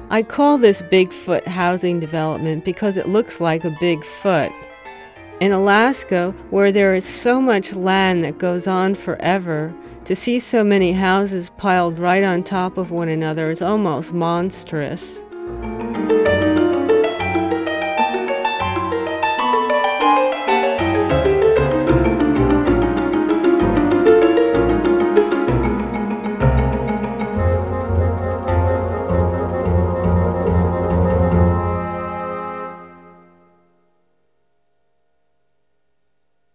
I call this Bigfoot housing development because it looks like a big foot. In Alaska, where there is so much land that goes on forever, to see so many houses piled right on top of one another is almost monstrous.